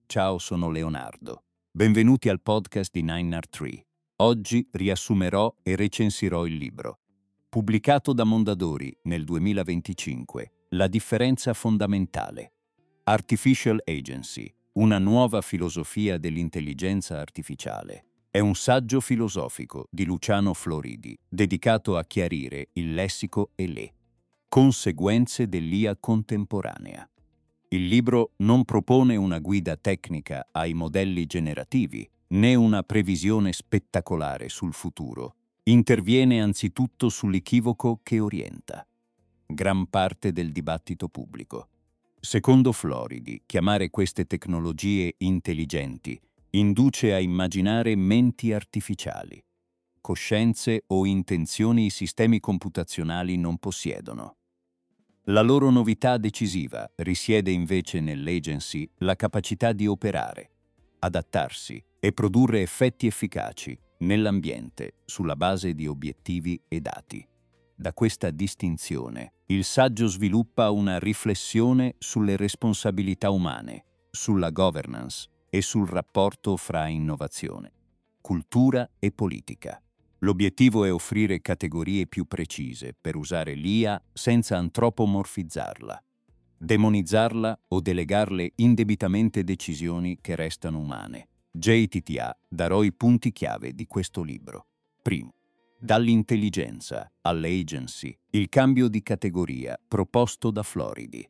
Ciao, sono Leonardo. Benvenuti al podcast di 9R3. Oggi riassumerò e recensirò il libro. Pubblicato da Mondadori nel 2025, La differenza fondamentale. Artificial Agency, una nuova filosofia dell'intelligenza artificiale. È un saggio filosofico di Luciano Floridi, dedicato a chiarire il lessico e le conseguenze dell'IA contemporanea. Il libro non propone una guida tecnica ai modelli generativi, né una previsione spettacolare sul futuro. Interviene anzitutto sull'equivoco che orienta gran parte del dibattito pubblico. Secondo Floridi, chiamare queste tecnologie intelligenti induce a immaginare menti artificiali, coscienze o intenzioni i sistemi computazionali non possiedono. La loro novità decisiva risiede invece nell'agency la capacità di operare, adattarsi e produrre effetti efficaci nell'ambiente sulla base di obiettivi e dati. Da questa distinzione, il saggio sviluppa una riflessione sulle responsabilità umane, sulla governance e sul rapporto fra innovazione, cultura e politica. L'obiettivo è offrire categorie più precise per usare l'IA senza antropomorfizzarla, demonizzarla o delegarle indebitamente decisioni che restano umane. JTTA darò i punti chiave di questo libro. Primo, dall'intelligenza all'agency, il cambio di categoria proposto da Floridi.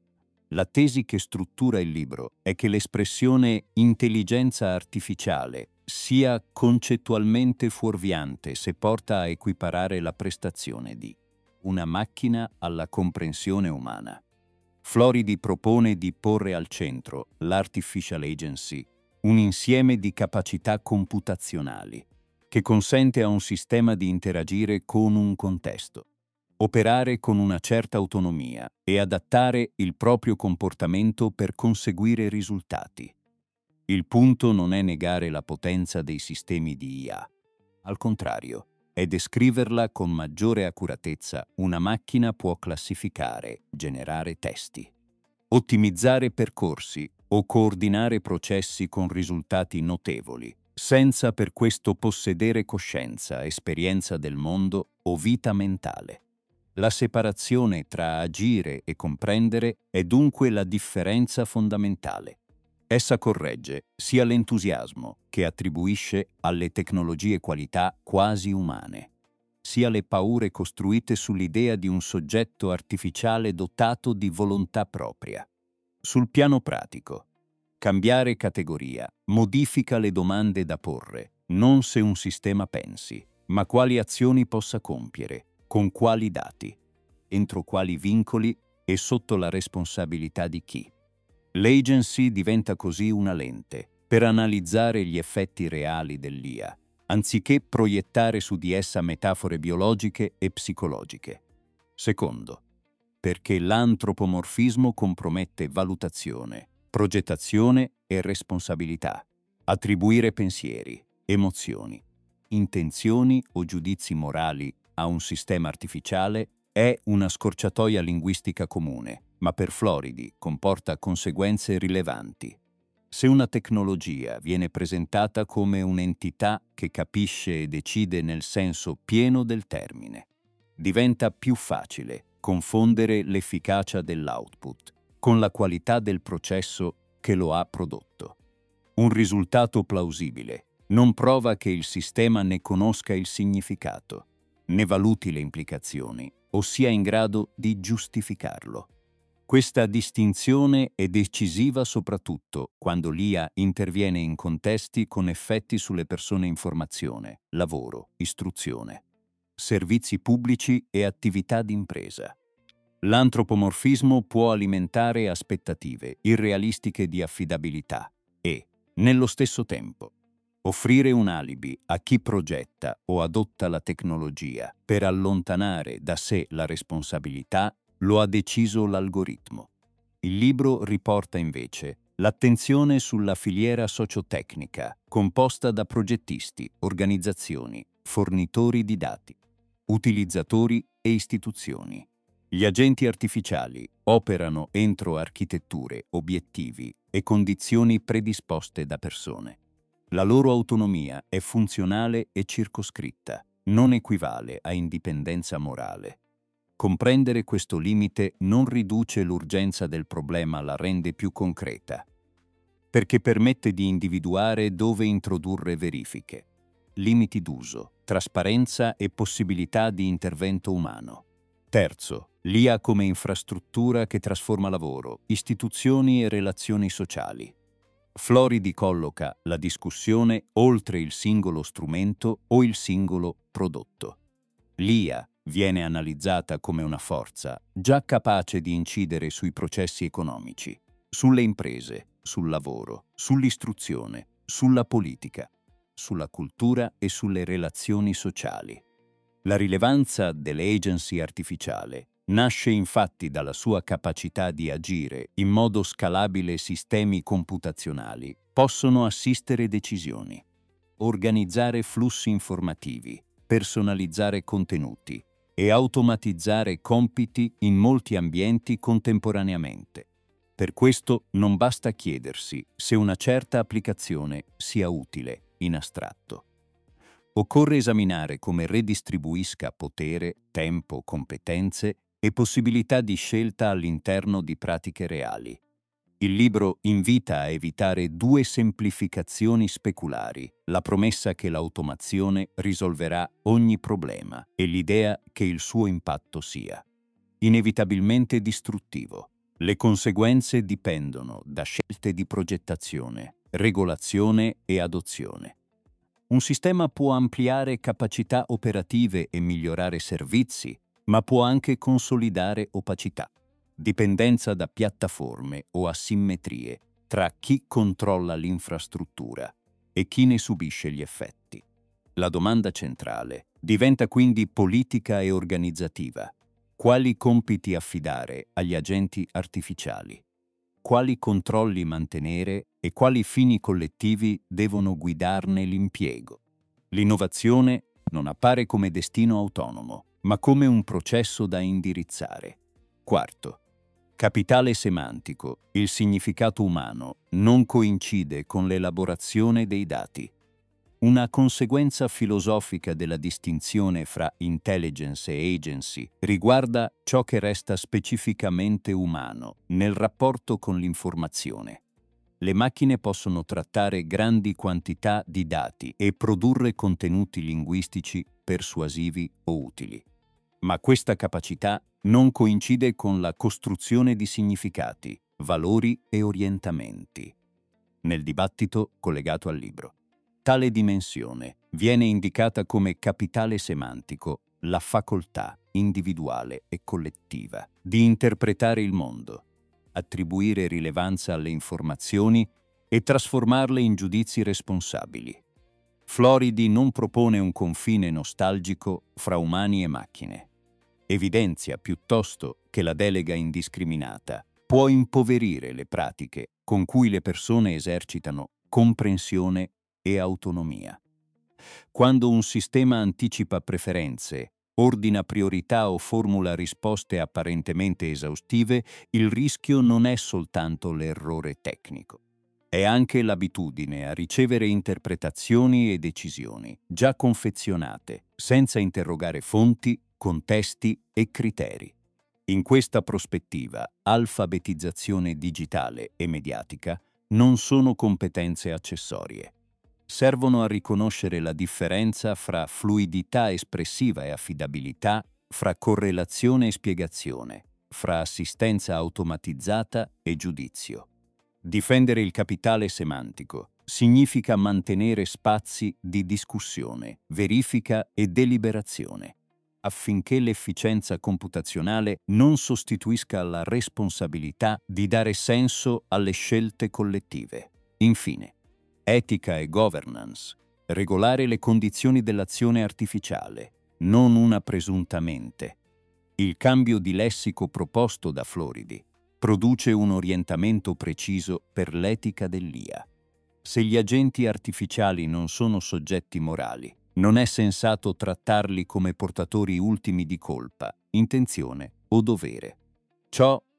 La tesi che struttura il libro è che l'espressione intelligenza artificiale sia concettualmente fuorviante se porta a equiparare la prestazione di una macchina alla comprensione umana. Floridi propone di porre al centro l'artificial agency, un insieme di capacità computazionali che consente a un sistema di interagire con un contesto, operare con una certa autonomia e adattare il proprio comportamento per conseguire risultati. Il punto non è negare la potenza dei sistemi di IA. Al contrario, è descriverla con maggiore accuratezza. Una macchina può classificare, generare testi, ottimizzare percorsi o coordinare processi con risultati notevoli, senza per questo possedere coscienza, esperienza del mondo o vita mentale. La separazione tra agire e comprendere è dunque la differenza fondamentale. Essa corregge sia l'entusiasmo che attribuisce alle tecnologie qualità quasi umane, sia le paure costruite sull'idea di un soggetto artificiale dotato di volontà propria. Sul piano pratico, cambiare categoria modifica le domande da porre, non se un sistema pensi, ma quali azioni possa compiere, con quali dati, entro quali vincoli e sotto la responsabilità di chi. L'agency diventa così una lente per analizzare gli effetti reali dell'IA, anziché proiettare su di essa metafore biologiche e psicologiche. Secondo, perché l'antropomorfismo compromette valutazione, progettazione e responsabilità. Attribuire pensieri, emozioni, intenzioni o giudizi morali a un sistema artificiale è una scorciatoia linguistica comune, ma per Floridi comporta conseguenze rilevanti. Se una tecnologia viene presentata come un'entità che capisce e decide nel senso pieno del termine, diventa più facile confondere l'efficacia dell'output con la qualità del processo che lo ha prodotto. Un risultato plausibile non prova che il sistema ne conosca il significato, ne valuti le implicazioni o sia in grado di giustificarlo. Questa distinzione è decisiva soprattutto quando l'IA interviene in contesti con effetti sulle persone in formazione, lavoro, istruzione, servizi pubblici e attività d'impresa. L'antropomorfismo può alimentare aspettative irrealistiche di affidabilità e, nello stesso tempo, offrire un alibi a chi progetta o adotta la tecnologia per allontanare da sé la responsabilità. Lo ha deciso l'algoritmo. Il libro riporta invece l'attenzione sulla filiera sociotecnica, composta da progettisti, organizzazioni, fornitori di dati, utilizzatori e istituzioni. Gli agenti artificiali operano entro architetture, obiettivi e condizioni predisposte da persone. La loro autonomia è funzionale e circoscritta, non equivale a indipendenza morale. Comprendere questo limite non riduce l'urgenza del problema, la rende più concreta, perché permette di individuare dove introdurre verifiche, limiti d'uso, trasparenza e possibilità di intervento umano. Terzo, l'IA come infrastruttura che trasforma lavoro, istituzioni e relazioni sociali. Floridi colloca la discussione oltre il singolo strumento o il singolo prodotto. L'IA viene analizzata come una forza già capace di incidere sui processi economici, sulle imprese, sul lavoro, sull'istruzione, sulla politica, sulla cultura e sulle relazioni sociali. La rilevanza dell'agency artificiale nasce infatti dalla sua capacità di agire in modo scalabile. Sistemi computazionali possono assistere decisioni, organizzare flussi informativi, personalizzare contenuti e automatizzare compiti in molti ambienti contemporaneamente. Per questo non basta chiedersi se una certa applicazione sia utile in astratto. Occorre esaminare come redistribuisca potere, tempo, competenze e possibilità di scelta all'interno di pratiche reali. Il libro invita a evitare due semplificazioni speculari, la promessa che l'automazione risolverà ogni problema e l'idea che il suo impatto sia inevitabilmente distruttivo. Le conseguenze dipendono da scelte di progettazione, regolazione e adozione. Un sistema può ampliare capacità operative e migliorare servizi, ma può anche consolidare opacità, dipendenza da piattaforme o asimmetrie tra chi controlla l'infrastruttura e chi ne subisce gli effetti. La domanda centrale diventa quindi politica e organizzativa. Quali compiti affidare agli agenti artificiali? Quali controlli mantenere e quali fini collettivi devono guidarne l'impiego? L'innovazione non appare come destino autonomo, ma come un processo da indirizzare. Quarto, capitale semantico. Il significato umano non coincide con l'elaborazione dei dati. Una conseguenza filosofica della distinzione fra intelligence e agency riguarda ciò che resta specificamente umano nel rapporto con l'informazione. Le macchine possono trattare grandi quantità di dati e produrre contenuti linguistici persuasivi o utili. Ma questa capacità non coincide con la costruzione di significati, valori e orientamenti. Nel dibattito collegato al libro, tale dimensione viene indicata come capitale semantico, la facoltà individuale e collettiva di interpretare il mondo, attribuire rilevanza alle informazioni e trasformarle in giudizi responsabili. Floridi non propone un confine nostalgico fra umani e macchine. Evidenzia piuttosto che la delega indiscriminata può impoverire le pratiche con cui le persone esercitano comprensione e autonomia. Quando un sistema anticipa preferenze, ordina priorità o formula risposte apparentemente esaustive, il rischio non è soltanto l'errore tecnico. È anche l'abitudine a ricevere interpretazioni e decisioni già confezionate, senza interrogare fonti, contesti e criteri. In questa prospettiva, alfabetizzazione digitale e mediatica non sono competenze accessorie. Servono a riconoscere la differenza fra fluidità espressiva e affidabilità, fra correlazione e spiegazione, fra assistenza automatizzata e giudizio. Difendere il capitale semantico significa mantenere spazi di discussione, verifica e deliberazione, affinché l'efficienza computazionale non sostituisca la responsabilità di dare senso alle scelte collettive. Infine, etica e governance. Regolare le condizioni dell'azione artificiale, non una presuntamente. Il cambio di lessico proposto da Floridi produce un orientamento preciso per l'etica dell'IA. Se gli agenti artificiali non sono soggetti morali, non è sensato trattarli come portatori ultimi di colpa, intenzione o dovere. Ciò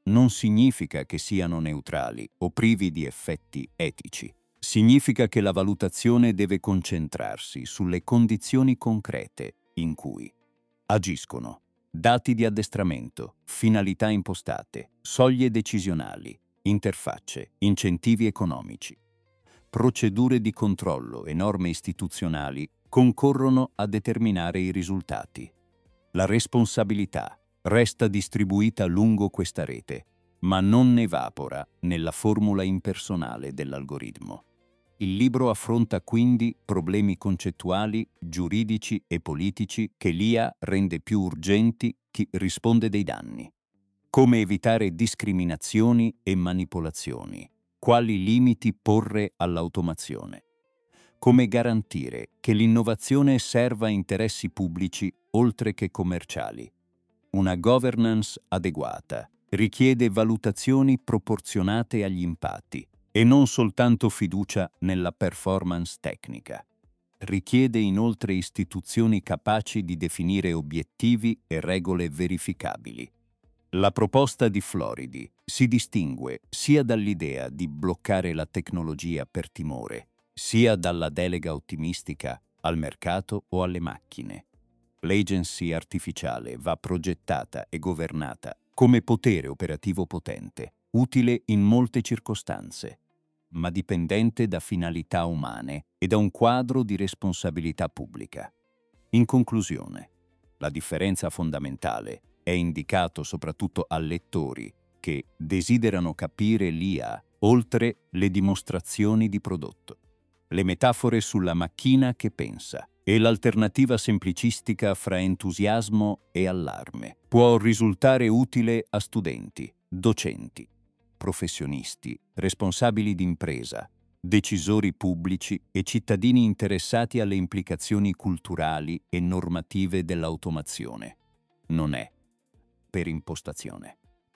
non significa che siano neutrali o privi di effetti etici. Significa che la valutazione deve concentrarsi sulle condizioni concrete in cui agiscono. Dati di addestramento, finalità impostate, soglie decisionali, interfacce, incentivi economici. Procedure di controllo e norme istituzionali concorrono a determinare i risultati. La responsabilità resta distribuita lungo questa rete, ma non evapora nella formula impersonale dell'algoritmo. Il libro affronta quindi problemi concettuali, giuridici e politici che l'IA rende più urgenti chi risponde dei danni. Come evitare discriminazioni e manipolazioni. Quali limiti porre all'automazione. Come garantire che l'innovazione serva a interessi pubblici oltre che commerciali. Una governance adeguata richiede valutazioni proporzionate agli impatti e non soltanto fiducia nella performance tecnica. Richiede inoltre istituzioni capaci di definire obiettivi e regole verificabili. La proposta di Floridi si distingue sia dall'idea di bloccare la tecnologia per timore, sia dalla delega ottimistica al mercato o alle macchine. L'agency artificiale va progettata e governata come potere operativo potente, utile in molte circostanze, ma dipendente da finalità umane e da un quadro di responsabilità pubblica. In conclusione, la differenza fondamentale è indicato soprattutto a lettori che desiderano capire l'IA oltre le dimostrazioni di prodotto, le metafore sulla macchina che pensa e l'alternativa semplicistica fra entusiasmo e allarme. Può risultare utile a studenti, docenti, professionisti, responsabili d'impresa, decisori pubblici e cittadini interessati alle implicazioni culturali e normative dell'automazione. Non è per impostazione.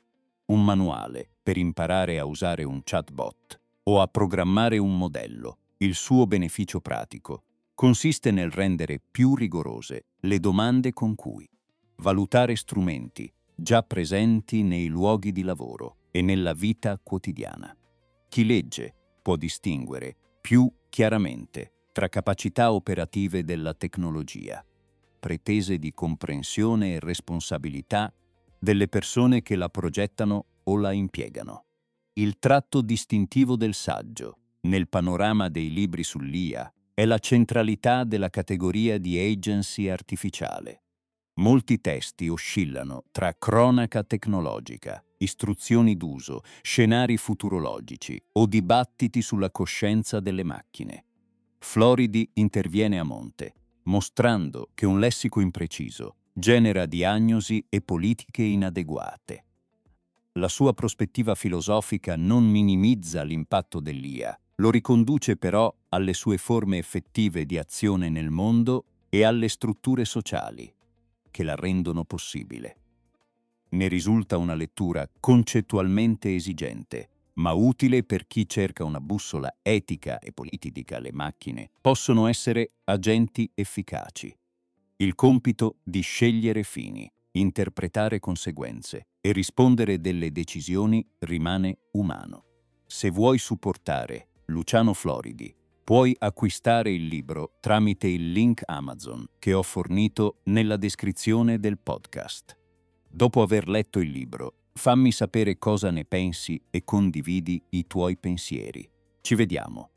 Un manuale per imparare a usare un chatbot o a programmare un modello. Il suo beneficio pratico consiste nel rendere più rigorose le domande con cui valutare strumenti già presenti nei luoghi di lavoro e nella vita quotidiana. Chi legge può distinguere più chiaramente tra capacità operative della tecnologia, pretese di comprensione e responsabilità delle persone che la progettano o la impiegano. Il tratto distintivo del saggio, nel panorama dei libri sull'IA, è la centralità della categoria di agency artificiale. Molti testi oscillano tra cronaca tecnologica, istruzioni d'uso, scenari futurologici o dibattiti sulla coscienza delle macchine. Floridi interviene a monte, mostrando che un lessico impreciso genera diagnosi e politiche inadeguate. La sua prospettiva filosofica non minimizza l'impatto dell'IA, lo riconduce però alle sue forme effettive di azione nel mondo e alle strutture sociali che la rendono possibile. Ne risulta una lettura concettualmente esigente, ma utile per chi cerca una bussola etica e politica. Le macchine possono essere agenti efficaci. Il compito di scegliere fini, interpretare conseguenze e rispondere delle decisioni rimane umano. Se vuoi supportare Luciano Floridi, puoi acquistare il libro tramite il link Amazon che ho fornito nella descrizione del podcast. Dopo aver letto il libro, fammi sapere cosa ne pensi e condividi i tuoi pensieri. Ci vediamo